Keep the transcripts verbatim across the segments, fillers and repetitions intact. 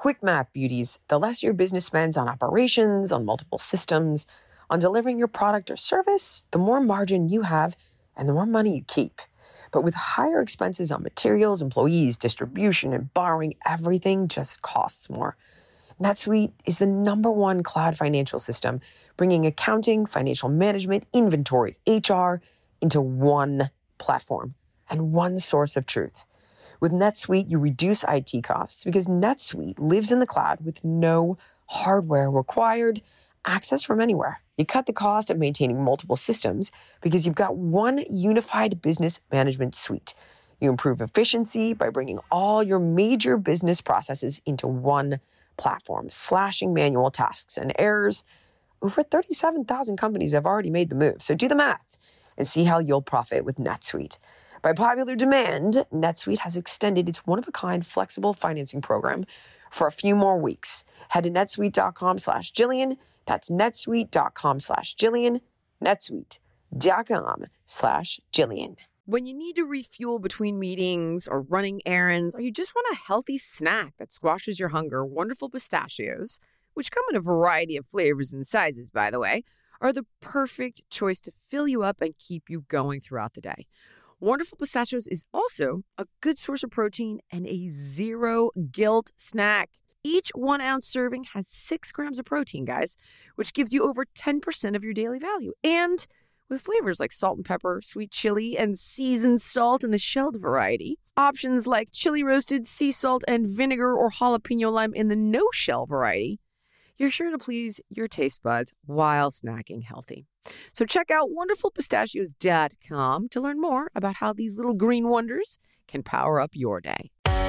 quick math, beauties. The less your business spends on operations, on multiple systems, on delivering your product or service, the more margin you have and the more money you keep. But with higher expenses on materials, employees, distribution, and borrowing, everything just costs more. NetSuite is the number one cloud financial system, bringing accounting, financial management, inventory, H R into one platform and one source of truth. With NetSuite, you reduce I T costs because NetSuite lives in the cloud with no hardware required, access from anywhere. You cut the cost of maintaining multiple systems because you've got one unified business management suite. You improve efficiency by bringing all your major business processes into one platform, slashing manual tasks and errors. Over thirty-seven thousand companies have already made the move, so do the math and see how you'll profit with NetSuite. By popular demand, NetSuite has extended its one-of-a-kind flexible financing program for a few more weeks. Head to netsuite.com slash Jillian. That's netsuite.com slash Jillian. netsuite.com slash Jillian. When you need to refuel between meetings or running errands, or you just want a healthy snack that squashes your hunger, Wonderful Pistachios, which come in a variety of flavors and sizes, by the way, are the perfect choice to fill you up and keep you going throughout the day. Wonderful Pistachios is also a good source of protein and a zero guilt snack. Each one ounce serving has six grams of protein, guys, which gives you over ten percent of your daily value. And with flavors like salt and pepper, sweet chili, and seasoned salt in the shelled variety. Options like chili roasted, sea salt, and vinegar or jalapeno lime in the no-shell variety. You're sure to please your taste buds while snacking healthy. So check out wonderful pistachios dot com to learn more about how these little green wonders can power up your day.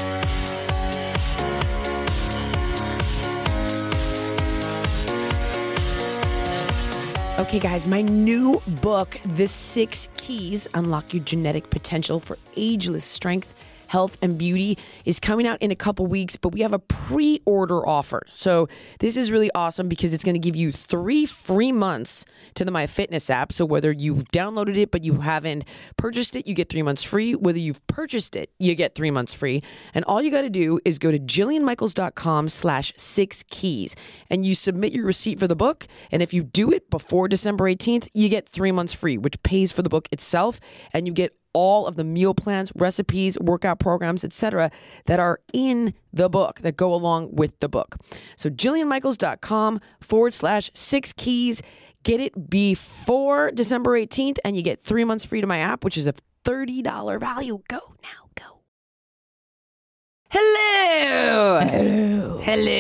Okay, guys, my new book, The Six Keys Unlock Your Genetic Potential for Ageless Strength, Health, and Beauty, is coming out in a couple weeks, but we have a pre-order offer. So this is really awesome because it's going to give you three free months to the MyFitness app. So whether you've downloaded it but you haven't purchased it, you get three months free. Whether you've purchased it, you get three months free. And all you got to do is go to jillianmichaels.com slash six keys and you submit your receipt for the book. And if you do it before December eighteenth, you get three months free, which pays for the book itself. And you get all of the meal plans, recipes, workout programs, et cetera that are in the book that go along with the book. So jillianmichaels.com forward slash six keys. Get it before December eighteenth and you get three months free to my app, which is a thirty dollars value. Go now, go. Hello. Hello.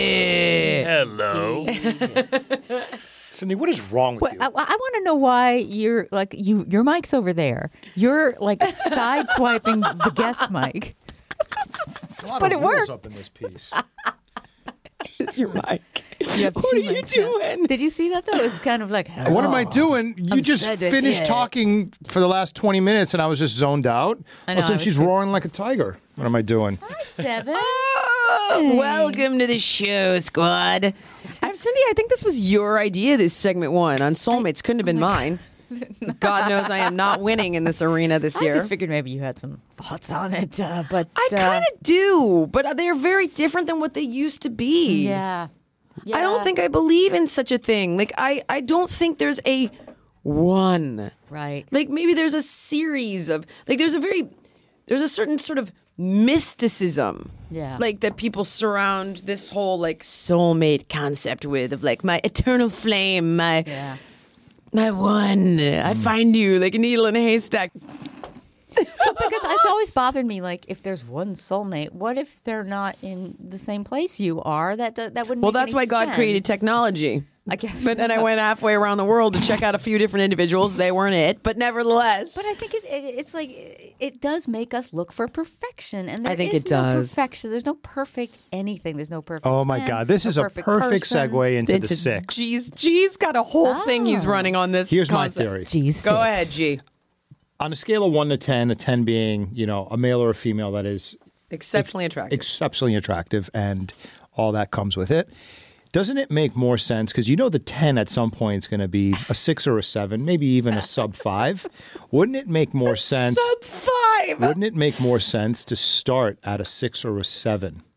Hello. Hello. Cindy, what is wrong with Well, you? I, I want to know why you're like you. Your mic's over there. You're like sideswiping the guest mic. A lot but of it rules worked. up in this piece. It's your mic. You have What two are you mics now. doing? Did you see that though? It's kind of like What am I oh. doing? You I'm just sad to finished see it. talking for the last twenty minutes, and I was just zoned out. I All know, of a sudden, I was she's too. roaring like a tiger. What am I doing? Devin? Oh, welcome to the show, squad. I'm Cindy. I think this was your idea, this segment one on Soulmates. Couldn't have been mine. God knows I am not winning in this arena this I year. just figured maybe you had some thoughts on it, uh, but I uh, kind of do, but they're very different than what they used to be. yeah. yeah. I don't think I believe in such a thing. Like, I, I don't think there's a one. right. Like, maybe there's a series of, like, there's a very, there's a certain sort of mysticism. Yeah. Like, that people surround this whole, like, soulmate concept with, of, like, my eternal flame, my, Yeah. my one. I find you like a needle in a haystack. Because it's always bothered me, like, if there's one soulmate, what if they're not in the same place you are? That that, that wouldn't Well, make that's any why God sense. created technology. I guess. But then I went halfway around the world to check out a few different individuals. They weren't it, but nevertheless. But I think it, it, it's like it, it does make us look for perfection, and there I think is it no does. perfection. There's no perfect anything. There's no perfect. Oh my man, God! This no is a perfect perfect person. segue into, Into the six. G's, G's got a whole thing he's Oh. running on this. Here's my concept. theory. Geez, Go six. ahead, G. On a scale of one to ten, a ten being you know a male or a female that is Exceptionally attractive. exceptionally attractive, and all that comes with it. Doesn't it make more sense? Because you know the ten at some point is going to be a six or a seven, maybe even a sub five. Wouldn't it make more sense? Sub five. Wouldn't it make more sense to start at a six or a seven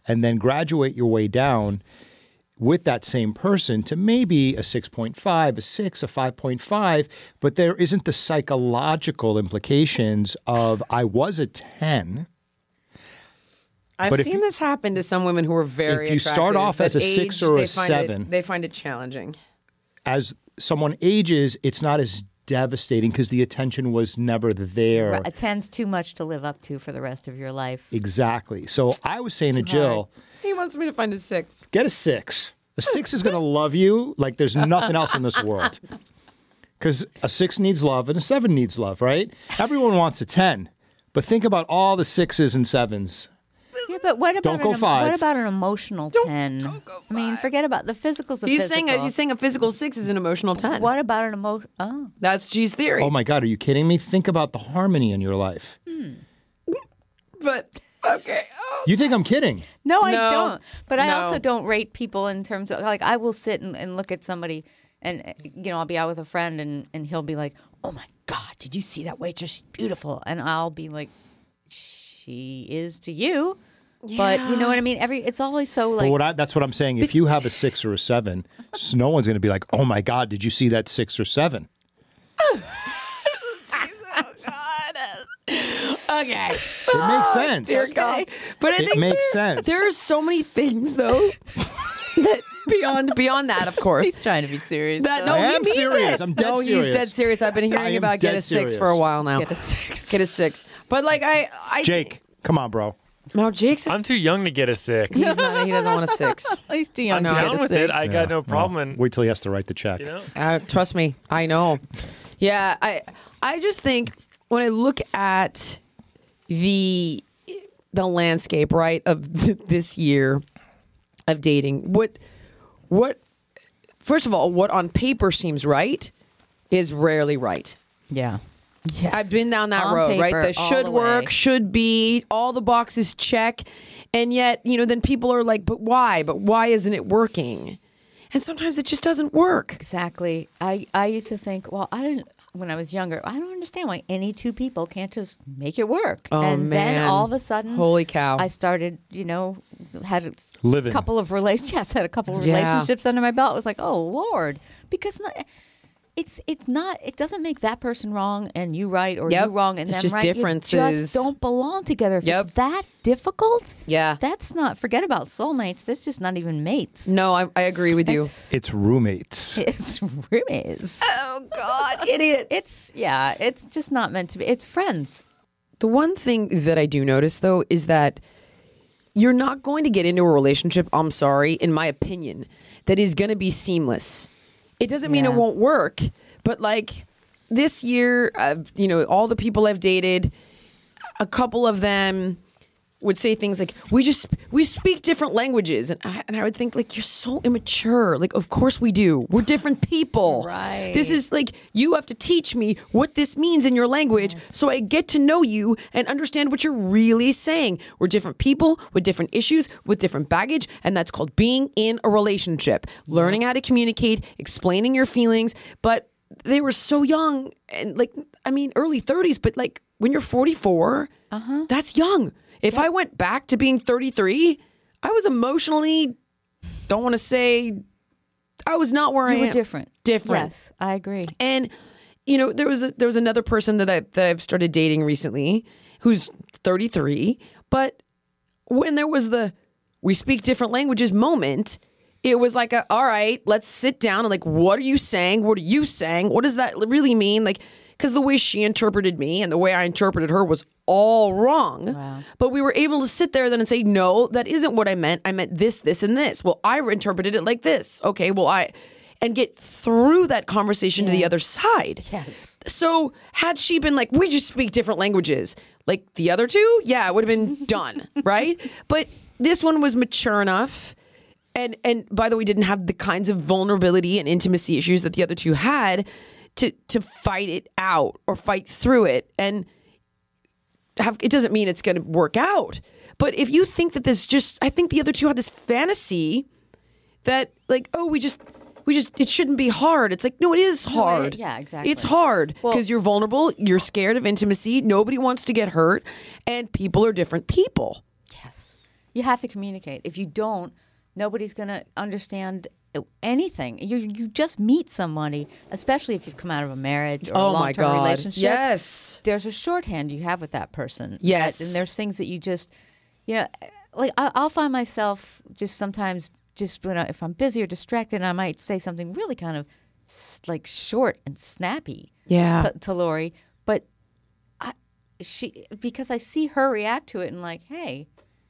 and then graduate your way down with that same person to maybe a six point five, a six, a five point five, but there isn't the psychological implications of I was a ten. I've But if seen you- this happen to some women who are very If you start attractive, off but as a six age, or a they find seven- it, they find it challenging. As someone ages, it's not as devastating because the attention was never there. A ten's too much to live up to for the rest of your life. Exactly. So I was saying to Too hard. Jill, He wants me to find a six. get a six. A six is going to love you like there's nothing else in this world. Because a six needs love and a seven needs love, right? Everyone wants a ten. But think about all the sixes and sevens. Yeah, but what about Don't go an, five. What about an emotional ten? don't go I mean, forget about the physical's a He's physical. saying he's saying a physical six is an emotional ten. What about an emotion? Oh, That's G's theory. Oh my God, are you kidding me? Think about the harmony in your life. But okay. Oh. You think I'm kidding? no, I No. don't. But I No. also don't rate people in terms of like I will sit and, and look at somebody, and uh, you know I'll be out with a friend, and and he'll be like, "Oh my God, did you see that waitress? She's beautiful," and I'll be like, "She is to you." But you know what I mean? Every it's always so But like what I, that's what I'm saying. If you have a six or a seven, s- no one's going to be like, oh my God, did you see that six or seven? Okay. It makes sense. Dear God. But I It think makes there, sense. there are so many things though that beyond beyond that, of course. he's trying to be serious. That though. no, I he am means serious. it. I'm dead no, serious. he's dead serious. I've been I hearing am about get dead a six serious. for a while now. Get a six. Get a six. But like I, I Jake, come on, bro. No, Jake's I'm too young to get a six. he's not, he doesn't want a six. He's too young I'm to get down a with six. it. I got no problem. Well, and wait till he has to write the check. you know, Uh, trust me, I know. Yeah, I I just think when I look at the the landscape, right, of th- this year of dating, what what first of all, what on paper seems right is rarely right. Yeah. Yes. I've been down that On road, right? paper, The all should the work, way. should be, all the boxes check. And yet, you know, then people are like, but why? But why isn't it working? And sometimes it just doesn't work. Exactly. I, I used to think, well, I didn't, when I was younger, I don't understand why any two people can't just make it work. Oh, and man. then all of a sudden, Holy cow. I started, you know, had a Living. couple of relationships, yes, had a couple of Yeah. relationships under my belt. It was like, oh, Lord. Because not, it's it's not, it doesn't make that person wrong and you right or Yep. you wrong and It's them just right. You differences. just don't belong together. If Yep. it's that difficult, Yeah. that's not, forget about soulmates. That's just not even mates. No, I, I agree with you. It's, It's roommates. it's roommates. Oh, God, idiot. It's yeah, it's just not meant to be. It's friends. The one thing that I do notice, though, is that you're not going to get into a relationship, I'm sorry, in my opinion, that is going to be seamless. It doesn't mean Yeah. it won't work, but like this year, uh, you know, all the people I've dated, a couple of them would say things like, we just, we speak different languages. And I, and I would think like, you're so immature. Like, of course we do. We're different people. Right. This is like, you have to teach me what this means in your language so I get to know you and understand what you're really saying. We're different people with different issues, with different baggage. And that's called being in a relationship, learning how to communicate, explaining your feelings. But they were so young and like, I mean, early thirties, but like when you're forty-four, uh-huh. that's young. If I went back to being thirty-three, I was emotionally, don't want to say, I was not where I You were am. different. Different. Yes, I agree. And you know, there was a, there was another person that I that I've started dating recently who's thirty-three, but when there was the we speak different languages moment, it was like a, all right, let's sit down and like, what are you saying? What are you saying? What does that really mean? Like, because the way she interpreted me and the way I interpreted her was all wrong. Wow. But we were able to sit there then and say, no, that isn't what I meant. I meant this, this, and this. Well, I interpreted it like this. Okay, well, I, and get through that conversation to the other side. Yes. So had she been like, we just speak different languages, like the other two, yeah, it would have been done, right? But this one was mature enough. And, and by the way, didn't have the kinds of vulnerability and intimacy issues that the other two had to to fight it out or fight through it. And have it doesn't mean it's going to work out. But if you think that this just, I think the other two had this fantasy that like, oh, we just, we just, it shouldn't be hard. It's like, no, it is hard. yeah, exactly. It's hard Well- because you're vulnerable. You're scared of intimacy. Nobody wants to get hurt. And people are different people. Yes. You have to communicate. If you don't, nobody's going to understand anything. You you just meet somebody, especially if you've come out of a marriage or Oh a my long-term God. relationship. Yes. There's a shorthand you have with that person. Yes. That- and there's things that you just, you know, like I, I'll find myself just sometimes just when I, if I'm busy or distracted, I might say something really kind of s- like short and snappy Yeah. to, to Lori, but I, she because I see her react to it and like, hey,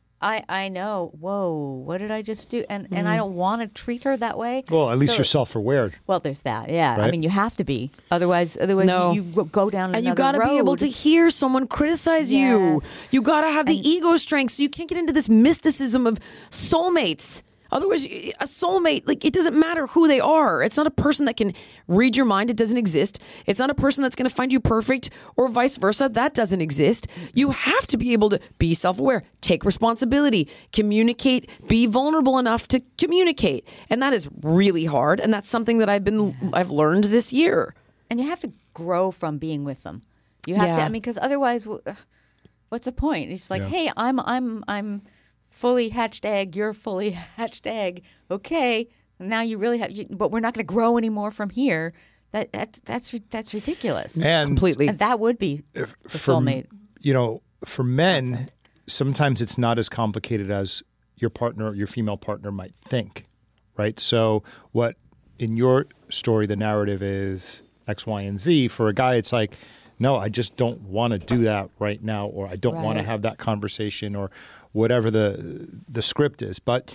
I I know, whoa, what did I just do? And and I don't want to treat her that way. Well, at least So- you're self-aware. Well, there's that. Yeah, I Right? mean, you have to be. Otherwise, otherwise No. you, you go down And you got to be able to hear someone criticize you. Yes. You got to have the And- ego strength so you can't get into this mysticism of soulmates. Otherwise, a soulmate, like, it doesn't matter who they are. It's not a person that can read your mind. It doesn't exist. It's not a person that's going to find you perfect or vice versa. That doesn't exist. You have to be able to be self-aware, take responsibility, communicate, be vulnerable enough to communicate. And that is really hard. And that's something that I've been, I've learned this year. and you have to grow from being with them. You have to. Yeah. I mean, because otherwise, wh- what's the point? It's like, Yeah. hey, I'm I'm I'm fully hatched egg. You're fully hatched egg. Okay, now you really have. You, but we're not going to grow anymore from here. That that's that's ri- that's ridiculous. And Completely. And that would be the for, soulmate. You know, for men, sometimes it's not as complicated as your partner, your female partner might think, right? So what in your story, the narrative is X, Y, and Z. For a guy, it's like, no, I just don't want to do that right now, or I don't want to Right. have that conversation, or whatever the the script is. But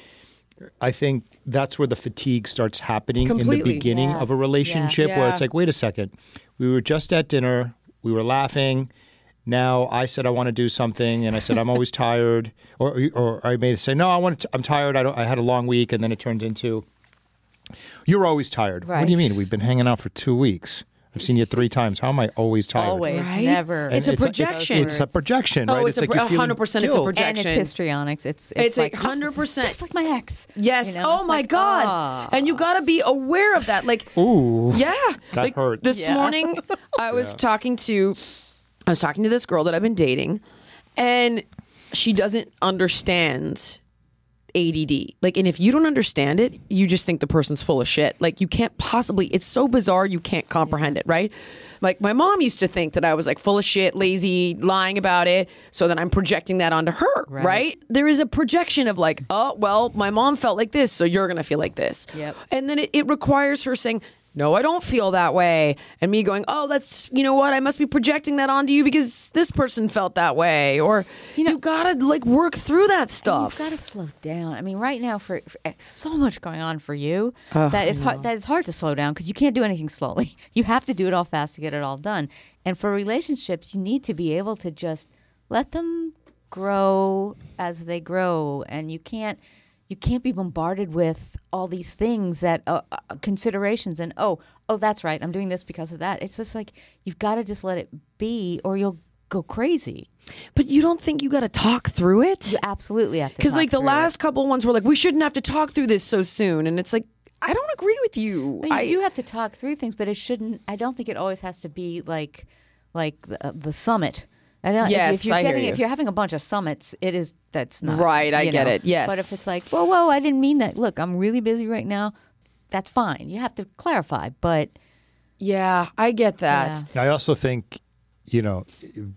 I think that's where the fatigue starts happening in Completely. the beginning Yeah. of a relationship, where Yeah. it's like, wait a second, we were just at dinner, we were laughing. Now I said I want to do something, and I said I'm always tired, or or I may say no, I want to. I'm tired. I don't. I had a long week, and then it turns into you're always tired. What do you Right. mean? We've been hanging out for two weeks. I've seen you three times. How am I always tired? Always, Right? never. It's a And projection. It's, a projection, Oh, right? it's a like pro- you're feeling one hundred percent it's a guilt. projection. and it's histrionics. It's it's, It's like like one hundred percent. just like my ex. Yes. You know, oh it's my like, God. ah. And you got to be aware of that. Like, Ooh, yeah. that like, hurts. This Yeah. morning, I was talking to, I was talking to this girl that I've been dating, and she doesn't understand A D D. Like, and if you don't understand it, you just think the person's full of shit. Like, you can't possibly, it's so bizarre you can't comprehend it, right? Like, my mom used to think that I was like full of shit, lazy, lying about it. So then I'm projecting that onto her, right? Right. There is a projection of like, oh, well, my mom felt like this, so you're going to feel like this. Yep. And then it, it requires her saying, no, I don't feel that way. And me going, oh, that's, you know what? I must be projecting that onto you because this person felt that way. Or you, know- gotta like work through that And stuff. You've got to slow down. I mean, right now, for, for so much going on for you, that is hard. That is hard to slow down because you can't do anything slowly. You have to do it all fast to get it all done. And for relationships, you need to be able to just let them grow as they grow, and you can't. You can't be bombarded with all these things that uh, uh, considerations and oh oh that's right, I'm doing this because of that. It's just like you've got to just let it be, or you'll go crazy. But you don't think you gotta talk through it? You absolutely have to. Because talk like the through it. last couple ones were like, we shouldn't have to talk through this so soon. And it's like, I don't agree with you. Well, you I, do have to talk through things, but it shouldn't. I don't think it always has to be like, like the, the summit. I don't, Yes, if, if you're I hear getting, you. if you're having a bunch of summits, it is that's not Right, I you get know. it, yes. But if it's like, whoa, whoa, I didn't mean that. Look, I'm really busy right now. That's fine. You have to clarify, but yeah, I get that. Yeah. I also think, you know,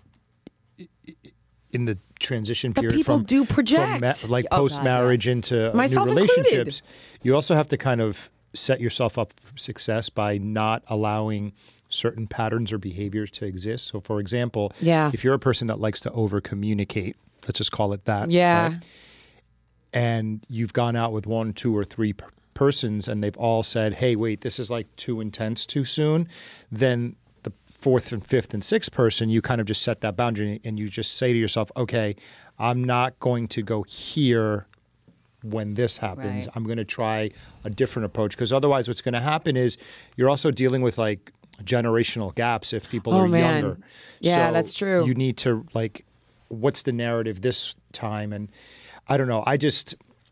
in the transition But period people from, do from project. ma- like Oh, God, post marriage yes. into Myself new included. relationships, you also have to kind of set yourself up for success by not allowing certain patterns or behaviors to exist. So, for example, Yeah. if you're a person that likes to over communicate, let's just call it that. Yeah. right? And you've gone out with one, two, or three p- persons, and they've all said, "Hey, wait, this is like too intense, too soon." Then the fourth and fifth and sixth person, you kind of just set that boundary, and you just say to yourself, "Okay, I'm not going to go here when this happens. Right. I'm going to try a different approach." Because otherwise, what's going to happen is you're also dealing with like generational gaps if people Oh, are man. younger. Yeah, So that's true. You need to like, what's the narrative this time? And I don't know. I just,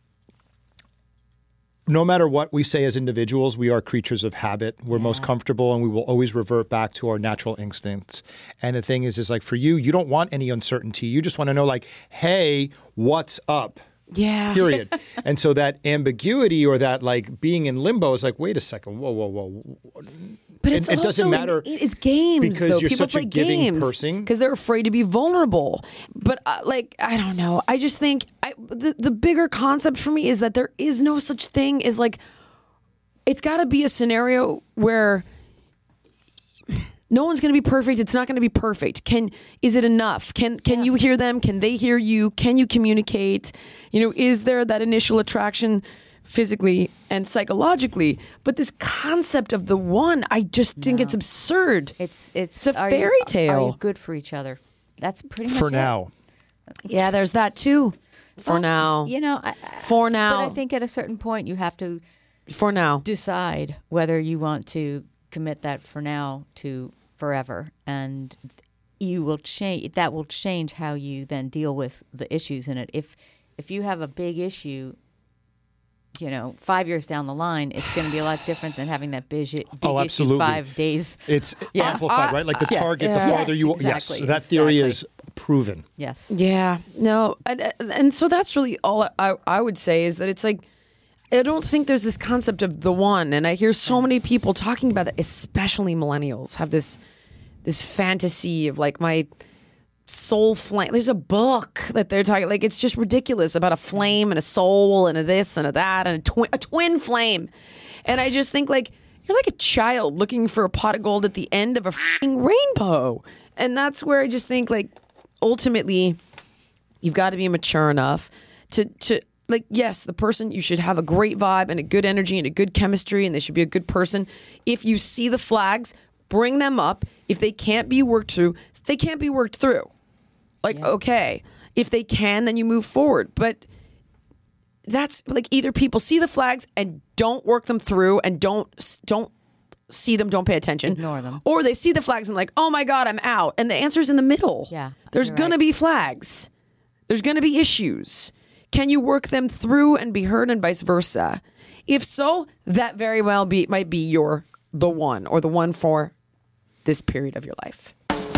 no matter what we say as individuals, we are creatures of habit. We're most comfortable, and we will always revert back to our natural instincts. And the thing is, is like for you, you don't want any uncertainty. You just want to know like, hey, what's up? Yeah. Period. And so that ambiguity or that like being in limbo is like, wait a second, whoa, whoa, whoa. But it's it also, doesn't matter It's games, because though. you're People such a play giving games person. because they're afraid to be vulnerable. But uh, like, I don't know. I just think I, the the bigger concept for me is that there is no such thing as like. It's got to be a scenario where no one's going to be perfect. It's not going to be perfect. Can is it enough? Can can you hear them? Can they hear you? Can you communicate? You know, is there that initial attraction? Physically and psychologically, but this concept of the one, I just think it's absurd. It's it's, It's a are fairy you, tale. Are you good for each other? That's pretty much For it. now. Yeah, there's that too. For Well, now. you know. I, I- For now. But I think at a certain point you have to For now. decide whether you want to commit that for now to forever, and you will change. That will change how you then deal with the issues in it. If if you have a big issue, you know, five years down the line, it's going to be a lot different than having that big, big Oh, issue absolutely. five days. It's Yeah. amplified, I- right? Like the yeah. target, Yeah. the farther Yes, you exactly, yes, that theory exactly. is proven. Yes. Yeah, no, and, and so that's really all I, I would say is that it's like I don't think there's this concept of the one, and I hear so many people talking about that, especially millennials have this this fantasy of like my soul flame. There's a book that they're talking like it's just ridiculous about a flame and a soul and a this and a that and a twin a twin flame, and I just think like you're like a child looking for a pot of gold at the end of a f***ing rainbow, and that's where I just think like. Ultimately, you've got to be mature enough to to like yes, the person you should have a great vibe and a good energy and a good chemistry and they should be a good person. If you see the flags, bring them up. If they can't be worked through, they can't be worked through. Like okay, if they can, then you move forward. But that's like either people see the flags and don't work them through and don't don't see them, don't pay attention. Ignore them. Or they see the flags and like, oh my God, I'm out. And the answer's in the middle. Yeah, There's you're going to right. be flags. There's going to be issues. Can you work them through and be heard and vice versa? If so, that very well be might be your the one or the one for this period of your life.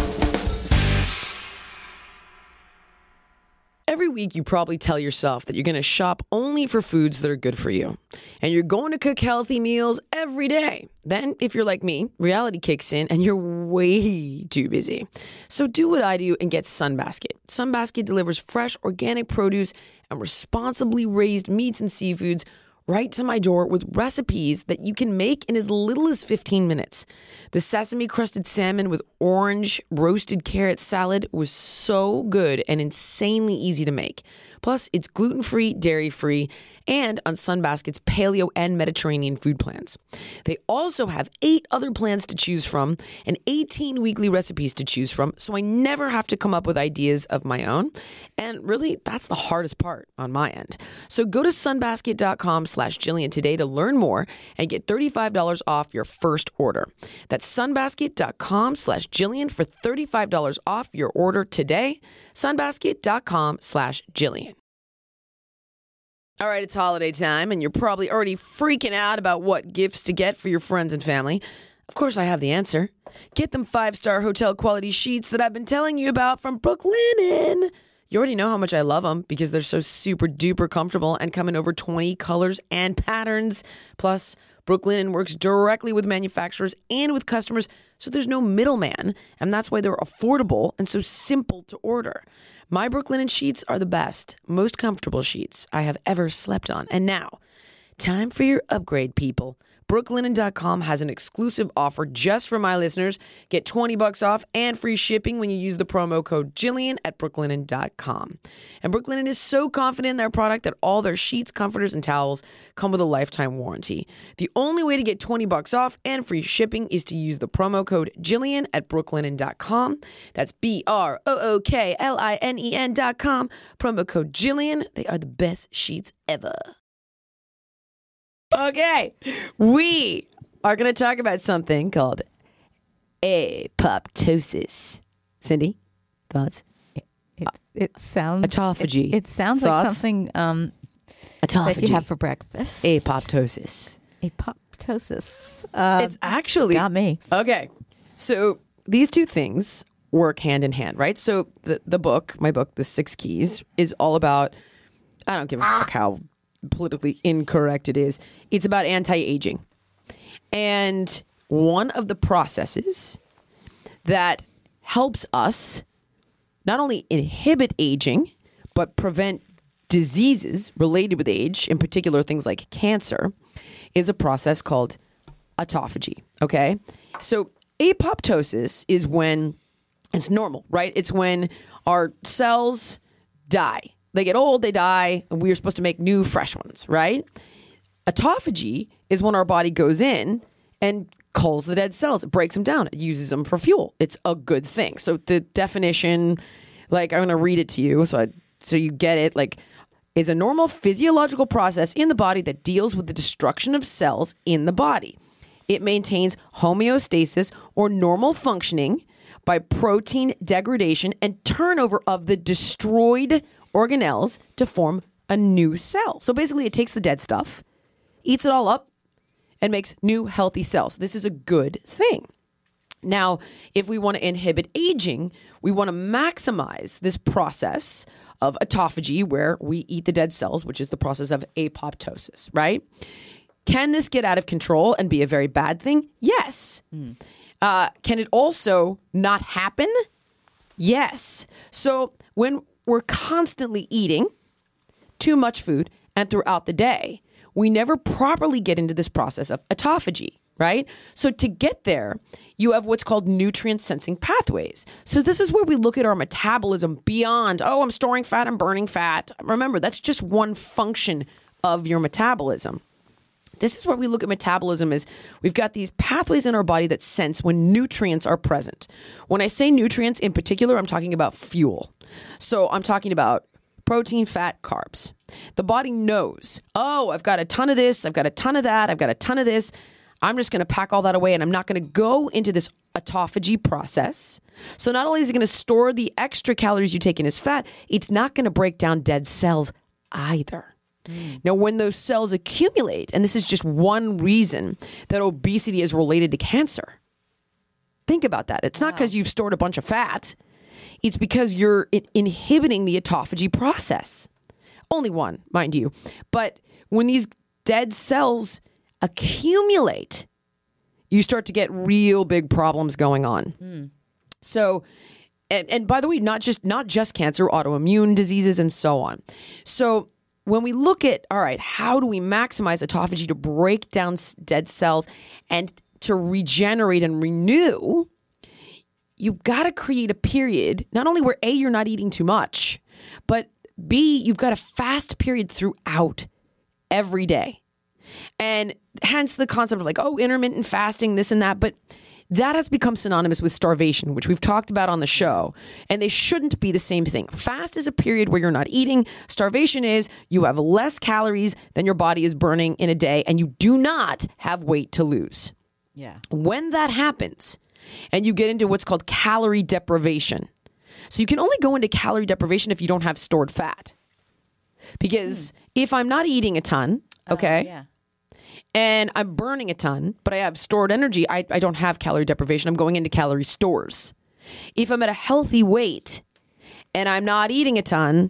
Every week, you probably tell yourself that you're going to shop only for foods that are good for you. And you're going to cook healthy meals every day. Then, if you're like me, reality kicks in and you're way too busy. So do what I do and get Sunbasket. Sunbasket delivers fresh, organic produce and responsibly raised meats and seafoods right to my door with recipes that you can make in as little as fifteen minutes. The sesame crusted salmon with orange roasted carrot salad was so good and insanely easy to make. Plus, it's gluten-free, dairy-free, and on Sunbasket's paleo and Mediterranean food plans. They also have eight other plans to choose from and eighteen weekly recipes to choose from, so I never have to come up with ideas of my own. And really, that's the hardest part on my end. So go to sunbasket.com slash Jillian today to learn more and get thirty-five dollars off your first order. That's sunbasket.com slash Jillian for thirty-five dollars off your order today. Sunbasket.com slash Jillian. All right, it's holiday time, and you're probably already freaking out about what gifts to get for your friends and family. Of course, I have the answer. Get them five-star hotel quality sheets that I've been telling you about from Brooklinen. You already know how much I love them because they're so super duper comfortable and come in over twenty colors and patterns. Plus, Brooklinen works directly with manufacturers and with customers, so there's no middleman, and that's why they're affordable and so simple to order. My Brooklinen sheets are the best, most comfortable sheets I have ever slept on. And now, time for your upgrade, people. Brooklinen dot com has an exclusive offer just for my listeners. Get twenty bucks off and free shipping when you use the promo code Jillian at brooklinen dot com. And Brooklinen is so confident in their product that all their sheets, comforters, and towels come with a lifetime warranty. The only way to get twenty bucks off and free shipping is to use the promo code Jillian at brooklinen dot com. That's B R O O K L I N E N dot com. Promo code Jillian. They are the best sheets ever. Okay, we are going to talk about something called apoptosis. Cindy, thoughts? It, it sounds Autophagy. It, it sounds Thoughts? like something um, Autophagy. that you have for breakfast. Apoptosis. Apoptosis. Uh, It's actually got me. Okay, so these two things work hand in hand, right? So the the book, my book, The Six Keys, is all about I don't give a fuck how politically incorrect it is. It's about anti-aging. And one of the processes that helps us not only inhibit aging, but prevent diseases related with age, in particular things like cancer, is a process called autophagy. Okay? So apoptosis is when it's normal, right? It's when our cells die. They get old, they die, and we are supposed to make new, fresh ones, right? Autophagy is when our body goes in and culls the dead cells. It breaks them down. It uses them for fuel. It's a good thing. So the definition, like I'm going to read it to you so I, so you get it, like is a normal physiological process in the body that deals with the destruction of cells in the body. It maintains homeostasis or normal functioning by protein degradation and turnover of the destroyed organelles to form a new cell. So basically it takes the dead stuff, eats it all up, and makes new healthy cells. This is a good thing. Now, if we want to inhibit aging, we want to maximize this process of autophagy where we eat the dead cells, which is the process of apoptosis, right? Can this get out of control and be a very bad thing? Yes. Mm. Uh, can it also not happen? Yes. So when we're constantly eating too much food and throughout the day, we never properly get into this process of autophagy, right? So to get there, you have what's called nutrient sensing pathways. So this is where we look at our metabolism beyond, oh, I'm storing fat, I'm burning fat. Remember, that's just one function of your metabolism. This is where we look at metabolism as we've got these pathways in our body that sense when nutrients are present. When I say nutrients in particular, I'm talking about fuel. So I'm talking about protein, fat, carbs. The body knows, oh, I've got a ton of this, I've got a ton of that, I've got a ton of this. I'm just going to pack all that away and I'm not going to go into this autophagy process. So not only is it going to store the extra calories you take in as fat, it's not going to break down dead cells either. Mm. Now, when those cells accumulate, and this is just one reason that obesity is related to cancer. Think about that. It's wow. not because you've stored a bunch of fat. It's because you're inhibiting the autophagy process. Only one, mind you. But when these dead cells accumulate, you start to get real big problems going on. Mm. So, and, and by the way, not just not just cancer, autoimmune diseases, and so on. So when we look at, all right, how do we maximize autophagy to break down dead cells and to regenerate and renew? You've got to create a period, not only where A, you're not eating too much, but B, you've got a fast period throughout every day. And hence the concept of like, oh, intermittent fasting, this and that. But that has become synonymous with starvation, which we've talked about on the show. And they shouldn't be the same thing. Fast is a period where you're not eating. Starvation is you have less calories than your body is burning in a day, and you do not have weight to lose. Yeah. When that happens, and you get into what's called calorie deprivation. So you can only go into calorie deprivation if you don't have stored fat. Because mm. if I'm not eating a ton, okay, uh, yeah. and I'm burning a ton, but I have stored energy, I, I don't have calorie deprivation. I'm going into calorie stores. If I'm at a healthy weight and I'm not eating a ton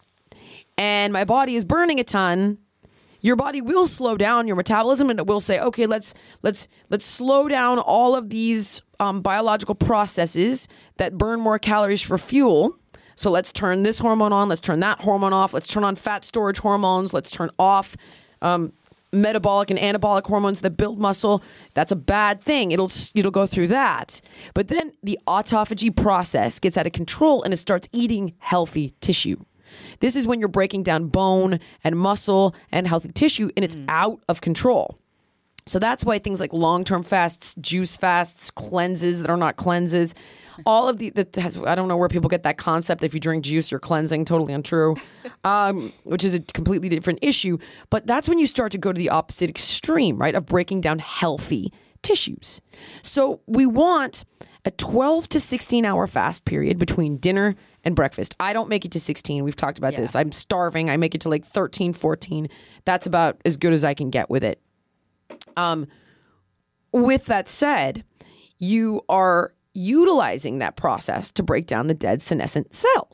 and my body is burning a ton, your body will slow down your metabolism and it will say, okay, let's let's let's slow down all of these um, biological processes that burn more calories for fuel. So let's turn this hormone on, let's turn that hormone off, let's turn on fat storage hormones, let's turn off um, metabolic and anabolic hormones that build muscle. That's a bad thing. It'll it'll go through that. But then the autophagy process gets out of control and it starts eating healthy tissue. This is when you're breaking down bone and muscle and healthy tissue, and it's mm. out of control. So that's why things like long-term fasts, juice fasts, cleanses that are not cleanses, all of the, the I don't know where people get that concept. If you drink juice, you're cleansing. Totally untrue, um, which is a completely different issue. But that's when you start to go to the opposite extreme, right, of breaking down healthy tissues. So we want a twelve to sixteen hour fast period between dinner and breakfast. I don't make it to sixteen. We've talked about yeah. this. I'm starving. I make it to like thirteen, fourteen. That's about as good as I can get with it. Um, with that said, you are utilizing that process to break down the dead senescent cells,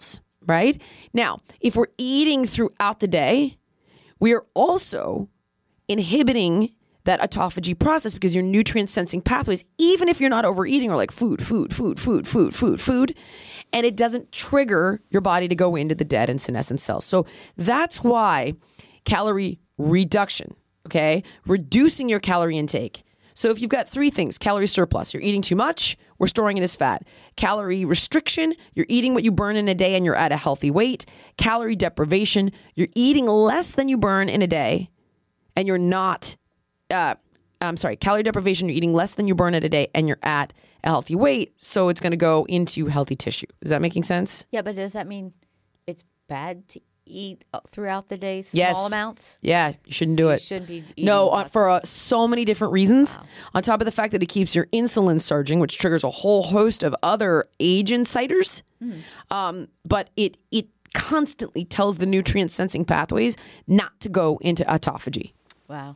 right? Now, if we're eating throughout the day, we are also inhibiting that autophagy process because your nutrient sensing pathways, even if you're not overeating, are like food, food, food, food, food, food, food, and it doesn't trigger your body to go into the dead and senescent cells. So that's why calorie reduction, okay, reducing your calorie intake. So if you've got three things: calorie surplus, you're eating too much, we're storing it as fat. Calorie restriction, you're eating what you burn in a day and you're at a healthy weight. Calorie deprivation, you're eating less than you burn in a day and you're not, uh, I'm sorry, calorie deprivation, you're eating less than you burn in a day and you're at a healthy weight. So it's going to go into healthy tissue. Is that making sense? Yeah, but does that mean it's bad to eat throughout the day small Yes. amounts? Yeah, you shouldn't So do you it. shouldn't be eating no, on, lots. for uh, so many different reasons. Wow. On top of the fact that it keeps your insulin surging, which triggers a whole host of other age inciters. Hmm. Um, but it it constantly tells the nutrient sensing pathways not to go into autophagy. Wow.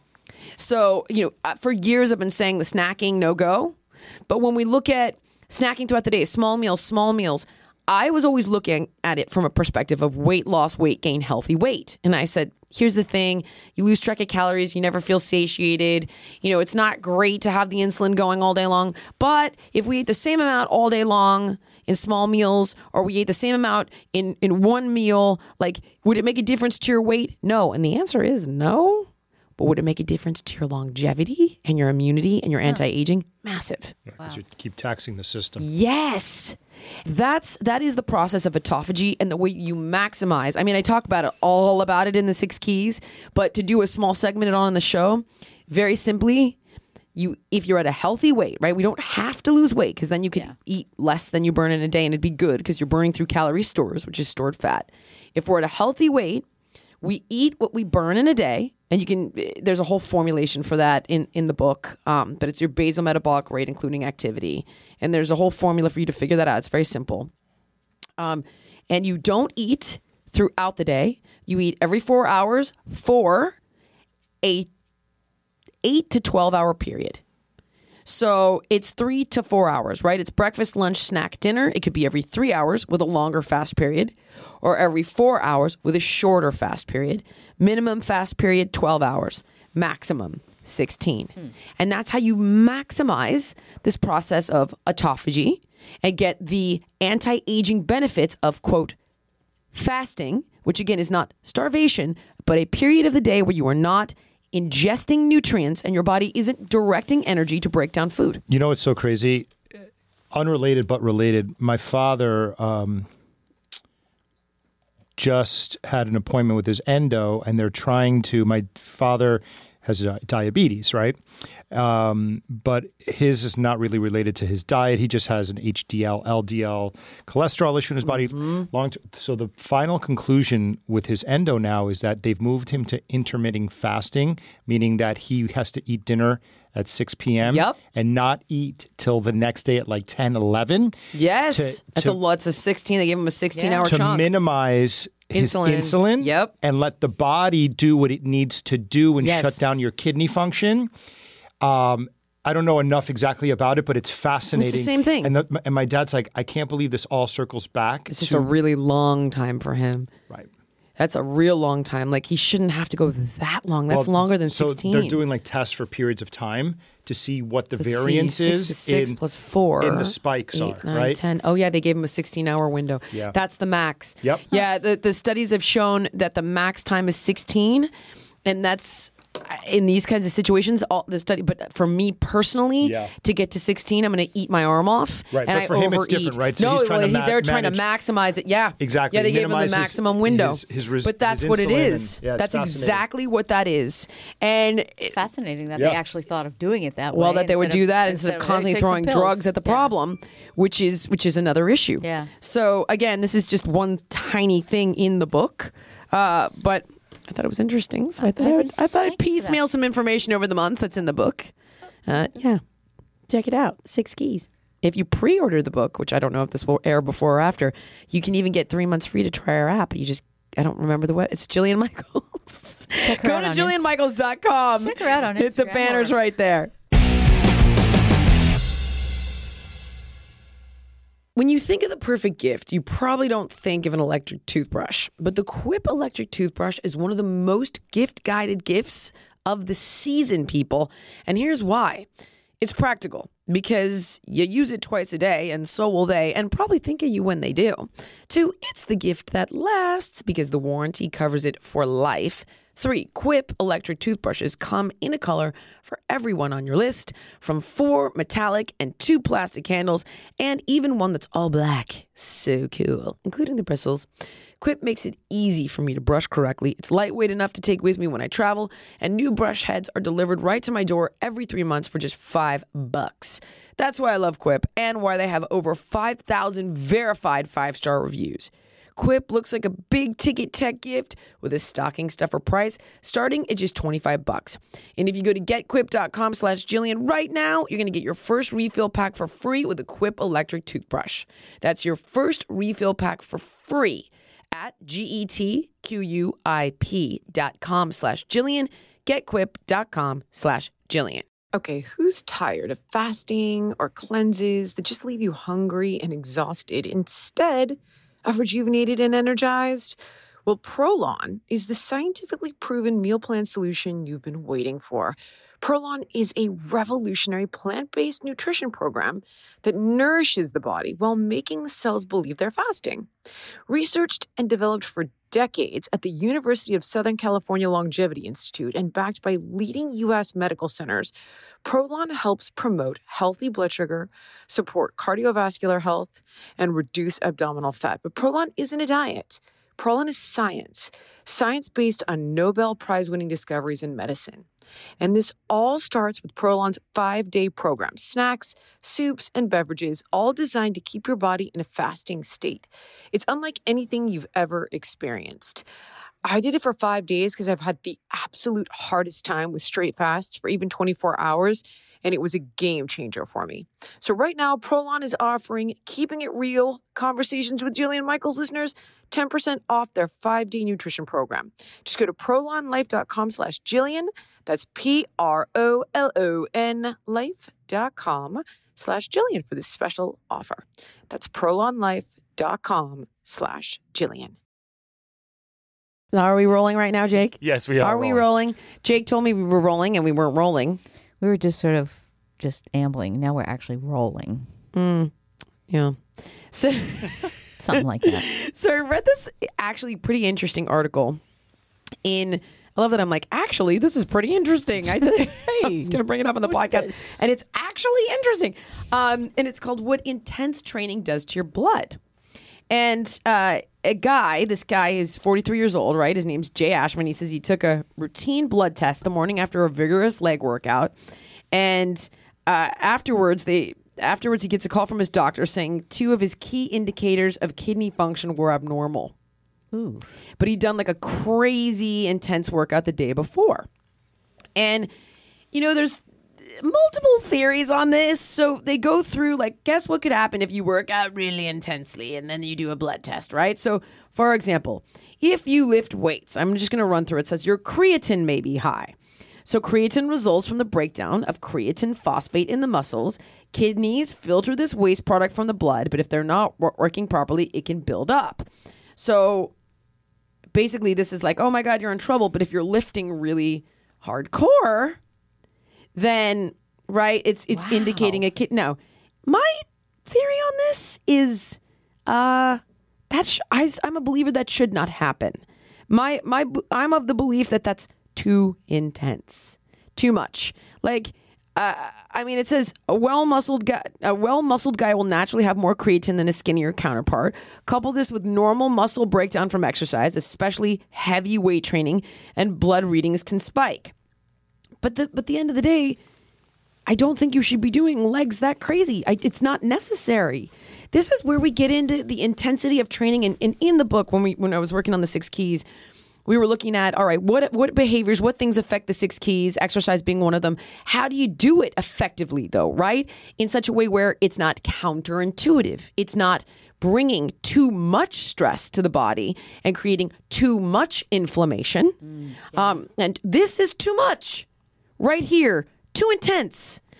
So, you know, uh, for years I've been saying the snacking no go. But when we look at snacking throughout the day, small meals, small meals, I was always looking at it from a perspective of weight loss, weight gain, healthy weight. And I said, here's the thing. You lose track of calories. You never feel satiated. You know, it's not great to have the insulin going all day long. But if we ate the same amount all day long in small meals, or we ate the same amount in, in one meal, like, would it make a difference to your weight? No. And the answer is no. But would it make a difference to your longevity and your immunity and your anti-aging? Massive. Because you keep taxing the system. Yes. That's that is the process of autophagy and the way you maximize. I mean, I talk about it all about it in the six keys, but to do a small segment on the show, very simply, you if you're at a healthy weight, right? We don't have to lose weight because then you could Yeah. eat less than you burn in a day and it'd be good because you're burning through calorie stores, which is stored fat. If we're at a healthy weight, we eat what we burn in a day, and you can. There's a whole formulation for that in, in the book, um, but it's your basal metabolic rate, including activity. And there's a whole formula for you to figure that out. It's very simple. Um, and you don't eat throughout the day. You eat every four hours for a eight to twelve hour period. So it's three to four hours, right? It's breakfast, lunch, snack, dinner. It could be every three hours with a longer fast period, or every four hours with a shorter fast period. Minimum fast period, twelve hours. Maximum, sixteen. Hmm. And that's how you maximize this process of autophagy and get the anti-aging benefits of, quote, fasting, which again is not starvation, but a period of the day where you are not ingesting nutrients and your body isn't directing energy to break down food. You know what's so crazy? Unrelated but related. My father um, just had an appointment with his endo, and they're trying to. My father has diabetes, right? Um, but his is not really related to his diet. He just has an H D L, L D L cholesterol issue in his body. Mm-hmm. Long t- so the final conclusion with his endo now is that they've moved him to intermittent fasting, meaning that he has to eat dinner at six p.m. Yep. and not eat till the next day at like ten, eleven. Yes. To, That's to, a lot. It's a sixteen. They gave him a sixteen Yeah. hour to chunk. minimize his Insulin. insulin, Yep. and let the body do what it needs to do and Yes. shut down your kidney function. Um, I don't know enough exactly about it, but it's fascinating. It's the same thing. And, the, and my dad's like, I can't believe this all circles back. It's just to, a really long time for him. right. That's a real long time. Like, he shouldn't have to go that long. That's Well, longer than so sixteen. they're doing like tests for periods of time to see what the Let's see, variance six is to six in, plus four. in the spikes eight, are, nine, right? ten. Oh, yeah, they gave him a sixteen hour window. Yeah. That's the max. Yep. Yeah, the, the studies have shown that the max time is sixteen, and that's in these kinds of situations, all the study. But for me personally, Yeah. to get to sixteen, I'm going to eat my arm off. Right, and but I for him it's overeat. different, right? So no, he's trying well, to he- ma- they're trying to manage- maximize it. Yeah, Exactly. Yeah, they gave him the Minimize his- maximum window. his- his res- but that's his what it insulin is. and- yeah, it's that's fascinating. exactly what that is. And it- Fascinating that Yeah. they actually thought of doing it that way. well, that they would instead do of- that instead of constantly take some throwing pills. drugs at the Yeah. problem, which is which is another issue. Yeah. So again, this is just one tiny thing in the book, uh, but I thought it was interesting. So I thought I, would, I thought I'd Thank you for that. piecemeal some information over the month that's in the book. Uh, yeah, check it out. Six keys. If you pre-order the book, which I don't know if this will air before or after, you can even get three months free to try our app. You just I don't remember the web. It's Jillian Michaels. Check her Go out to on jillian michaels dot com. Check her out on Hit the Instagram banners or- right there. When you think of the perfect gift, you probably don't think of an electric toothbrush, but the Quip electric toothbrush is one of the most gift-guided gifts of the season, people. And here's why. It's practical because you use it twice a day, and so will they, and probably think of you when they do. Two, it's the gift that lasts because the warranty covers it for life. Three, Quip electric toothbrushes come in a color for everyone on your list, from four metallic and two plastic handles, and even one that's all black. So cool, including the bristles. Quip makes it easy for me to brush correctly. It's lightweight enough to take with me when I travel, and new brush heads are delivered right to my door every three months for just five bucks. That's why I love Quip, and why they have over five thousand verified five-star reviews. Quip looks like a big-ticket tech gift with a stocking stuffer price starting at just twenty-five bucks. And if you go to getquip.com slash Jillian right now, you're going to get your first refill pack for free with a Quip electric toothbrush. That's your first refill pack for free at G-E-T-Q-U-I-P dot com slash Jillian, getquip.com slash Jillian. Okay, who's tired of fasting or cleanses that just leave you hungry and exhausted instead of rejuvenated and energized? Well, Prolon is the scientifically proven meal plan solution you've been waiting for. Prolon is a revolutionary plant-based nutrition program that nourishes the body while making the cells believe they're fasting. Researched and developed for decades at the University of Southern California Longevity Institute and backed by leading U S medical centers, Prolon helps promote healthy blood sugar, support cardiovascular health, and reduce abdominal fat. But Prolon isn't a diet. Prolon is science, science based on Nobel Prize-winning discoveries in medicine. And this all starts with Prolon's five-day program, snacks, soups, and beverages, all designed to keep your body in a fasting state. It's unlike anything you've ever experienced. I did it for five days because I've had the absolute hardest time with straight fasts for even twenty-four hours, and it was a game changer for me. So right now, Prolon is offering Keeping It Real Conversations with Jillian Michaels listeners ten percent off their five-day nutrition program. Just go to prolonlife.com slash Jillian. That's P-R-O-L-O-N life.com slash Jillian for this special offer. That's prolonlife.com slash Jillian. Are we rolling right now, Jake? Yes, we are. Are we rolling? Jake told me we were rolling, and we weren't rolling. We were just sort of just ambling. Now we're actually rolling. Mm, yeah. So something like that. So I read this actually pretty interesting article in. I love that I'm like, actually, this is pretty interesting. I just, I'm just going to bring it up on the podcast. This? And it's actually interesting. Um, and it's called What Intense Training Does to Your Blood. And uh, a guy, this guy is forty-three years old, right? His name's Jay Ashman. He says he took a routine blood test the morning after a vigorous leg workout. And uh, afterwards, they afterwards he gets a call from his doctor saying two of his key indicators of kidney function were abnormal. Ooh. But he'd done like a crazy intense workout the day before. And, you know, there's multiple theories on this. So they go through, like, guess what could happen if you work out really intensely and then you do a blood test, right? So, for example, if you lift weights, I'm just going to run through it. It says your creatine may be high. So creatine results from the breakdown of creatine phosphate in the muscles. Kidneys filter this waste product from the blood, but if they're not working properly, it can build up. So basically, this is like, oh my God, you're in trouble. But if you're lifting really hardcore, then, right, it's it's wow. indicating a kid. Now, my theory on this is uh, that sh- I, I'm a believer that should not happen. My my I'm of the belief that that's too intense, too much. Like, uh, I mean, it says a well-muscled guy, a well-muscled guy will naturally have more creatine than a skinnier counterpart. Couple this with normal muscle breakdown from exercise, especially heavy weight training, and blood readings can spike. But the but at the end of the day, I don't think you should be doing legs that crazy. I, it's not necessary. This is where we get into the intensity of training. And, and in the book, when we when I was working on the six keys, we were looking at, all right, what what behaviors, what things affect the six keys, exercise being one of them. How do you do it effectively, though, right? In such a way where it's not counterintuitive. It's not bringing too much stress to the body and creating too much inflammation. Mm, yeah. um, and this is too much right here, too intense.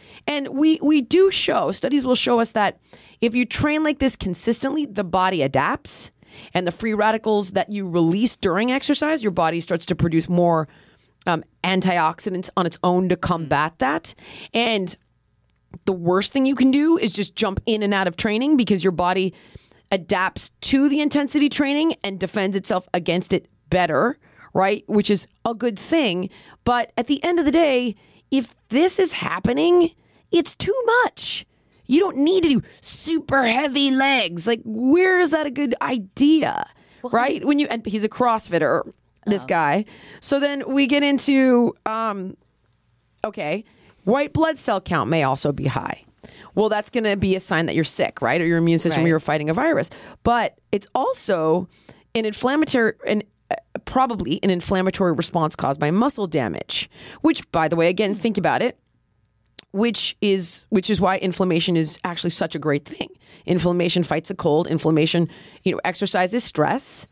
And we we do show, studies will show us that if you train like this consistently, the body adapts, and the free radicals that you release during exercise, your body starts to produce more um, antioxidants on its own to combat that. And the worst thing you can do is just jump in and out of training because your body adapts to the intensity training and defends itself against it better, right? Which is a good thing. But at the end of the day, if this is happening, it's too much. You don't need to do super heavy legs. Like, where is that a good idea, right? When you and he's a CrossFitter, this guy. So then we get into, um, okay, white blood cell count may also be high. Well, that's going to be a sign that you're sick, right? Or your immune system, Right. or you're fighting a virus. But it's also an inflammatory, an, uh, probably an inflammatory response caused by muscle damage, which, by the way, again, think about it. Which is which is why inflammation is actually such a great thing. Inflammation fights a cold. Inflammation, you know, exercise is stress,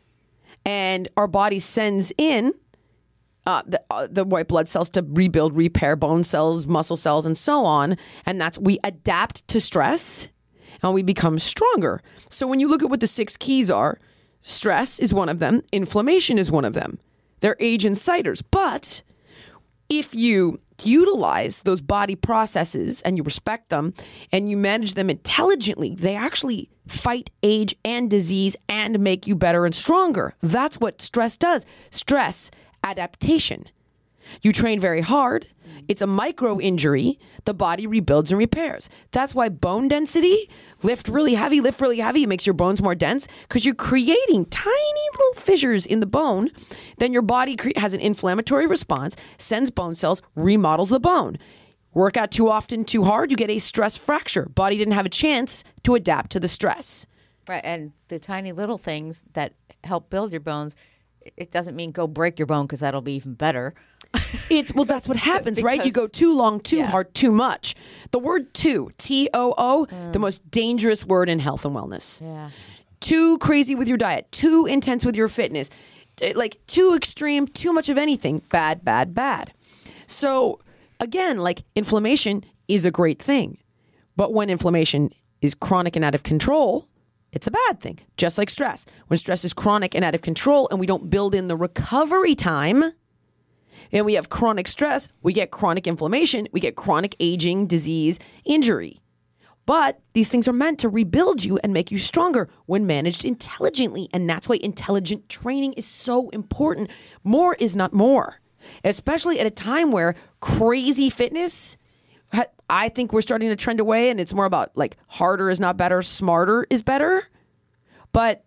and our body sends in uh, the uh, the white blood cells to rebuild, repair bone cells, muscle cells, and so on. And that's we adapt to stress, and we become stronger. So when you look at what the six keys are, stress is one of them. Inflammation is one of them. They're age inciters, but if you utilize those body processes and you respect them and you manage them intelligently, they actually fight age and disease and make you better and stronger. That's what stress does. Stress, adaptation. You train very hard. It's a micro injury. The body rebuilds and repairs. That's why bone density, lift really heavy, lift really heavy. It makes your bones more dense because you're creating tiny little fissures in the bone. Then your body cre- has an inflammatory response, sends bone cells, remodels the bone. Work out too often, too hard, you get a stress fracture. Body didn't have a chance to adapt to the stress. Right. And the tiny little things that help build your bones, it doesn't mean go break your bone because that'll be even better. It's well, that's what happens, right? You Because- go too long, too Yeah. hard, too much. The word too, T O O, the most dangerous word in health and wellness. Yeah. Too crazy with your diet, too intense with your fitness, t- like too extreme, too much of anything, bad, bad, bad. So again, like inflammation is a great thing. But when inflammation is chronic and out of control, it's a bad thing, just like stress. When stress is chronic and out of control and we don't build in the recovery time, and we have chronic stress, we get chronic inflammation, we get chronic aging, disease, injury. But these things are meant to rebuild you and make you stronger when managed intelligently. And that's why intelligent training is so important. More is not more, especially at a time where crazy fitness, I think we're starting to trend away and it's more about like harder is not better, smarter is better. But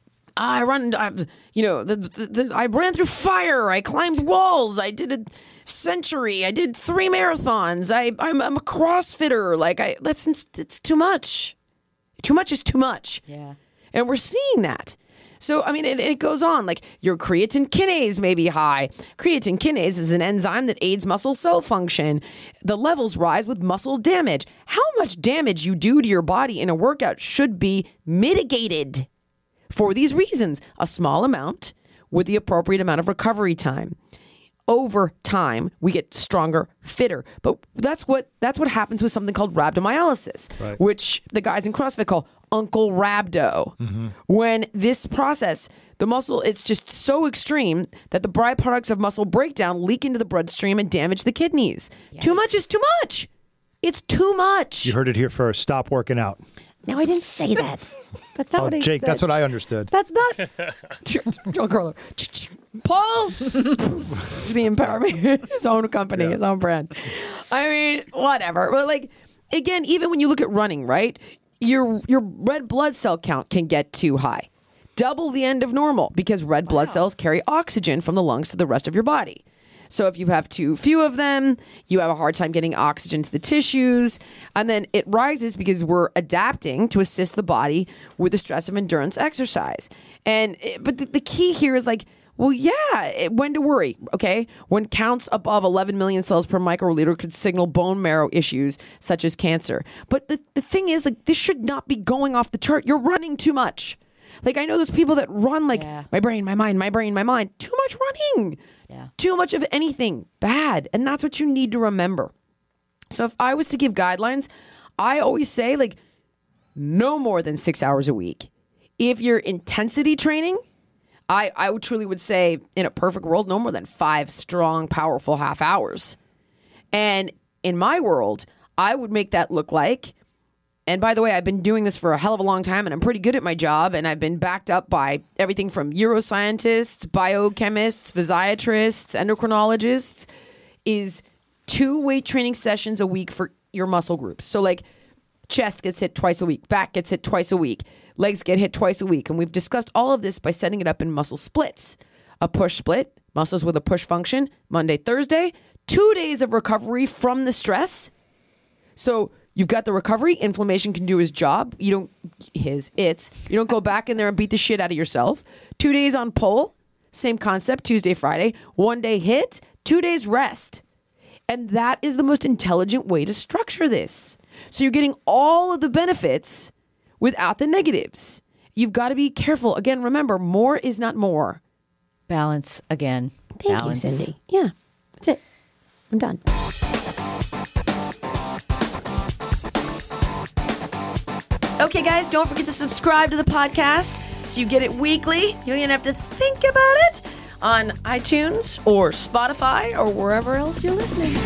I run, I, you know, the, the, the, I ran through fire. I climbed walls. I did a century. I did three marathons. I, I'm, I'm a CrossFitter. Like I, that's it's too much. Too much is too much. Yeah. And we're seeing that. So, I mean, it, it goes on. Like your creatine kinase may be high. Creatine kinase is an enzyme that aids muscle cell function. The levels rise with muscle damage. How much damage you do to your body in a workout should be mitigated. For these reasons, a small amount with the appropriate amount of recovery time. Over time, we get stronger, fitter. But that's what that's what happens with something called rhabdomyolysis, Right. which the guys in CrossFit call Uncle Rhabdo. Mm-hmm. When this process, the muscle, it's just so extreme that the byproducts of muscle breakdown leak into the bloodstream and damage the kidneys. Too much is too much. It's too much. You heard it here first. Stop working out. No, I didn't say that. That's not Oh, what I Jake, said. that's what I understood. That's not John Carlo. Paul, the empowerment, his own company, Yeah. his own brand. I mean, whatever. But like, again, even when you look at running, right? Your your red blood cell count can get too high, double the end of normal, because red blood cells carry oxygen from the lungs to the rest of your body. So if you have too few of them, you have a hard time getting oxygen to the tissues. And then it rises because we're adapting to assist the body with the stress of endurance exercise. And but the, the key here is like, well, yeah, it, when to worry, okay? When counts above eleven million cells per microliter could signal bone marrow issues such as cancer. But the, the thing is, like, this should not be going off the chart. You're running too much. Like, I know there's people that run like, Yeah. my brain, my mind, my brain, my mind. Too much running. Yeah. Too much of anything bad. And that's what you need to remember. So if I was to give guidelines, I always say like no more than six hours a week. If you're intensity training, I, I would truly would say in a perfect world, no more than five strong, powerful half hours. And in my world, I would make that look like, and by the way, I've been doing this for a hell of a long time and I'm pretty good at my job, and I've been backed up by everything from neuroscientists, biochemists, physiatrists, endocrinologists, is two weight training sessions a week for your muscle groups. So like chest gets hit twice a week, back gets hit twice a week, legs get hit twice a week. And we've discussed all of this by setting it up in muscle splits. A push split, muscles with a push function, Monday, Thursday, two days of recovery from the stress. So you've got the recovery, inflammation can do his job. You don't, his, it's, you don't go back in there and beat the shit out of yourself. Two days on pull, same concept, Tuesday, Friday, one day hit, two days rest. And that is the most intelligent way to structure this. So you're getting all of the benefits without the negatives. You've got to be careful. Again, remember, more is not more. Balance again. Thank Balance. you, Cindy. Yeah, that's it. I'm done. Okay, guys, don't forget to subscribe to the podcast so you get it weekly. You don't even have to think about it on iTunes or Spotify or wherever else you're listening.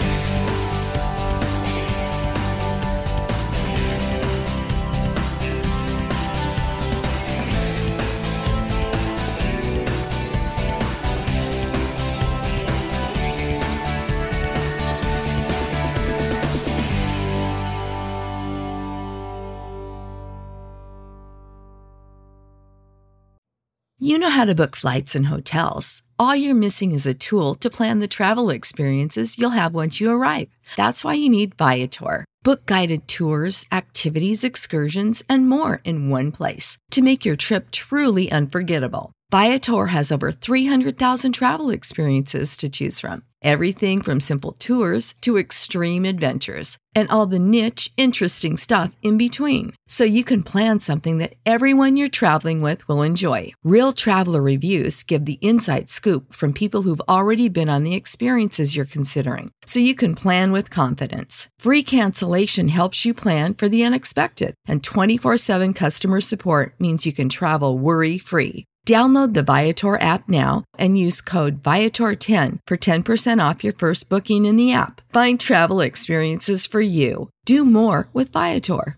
You know how to book flights and hotels. All you're missing is a tool to plan the travel experiences you'll have once you arrive. That's why you need Viator. Book guided tours, activities, excursions, and more in one place to make your trip truly unforgettable. Viator has over three hundred thousand travel experiences to choose from. Everything from simple tours to extreme adventures and all the niche, interesting stuff in between. So you can plan something that everyone you're traveling with will enjoy. Real traveler reviews give the inside scoop from people who've already been on the experiences you're considering. So you can plan with confidence. Free cancellation helps you plan for the unexpected. And twenty-four seven customer support means you can travel worry-free. Download the Viator app now and use code Viator ten for ten percent off your first booking in the app. Find travel experiences for you. Do more with Viator.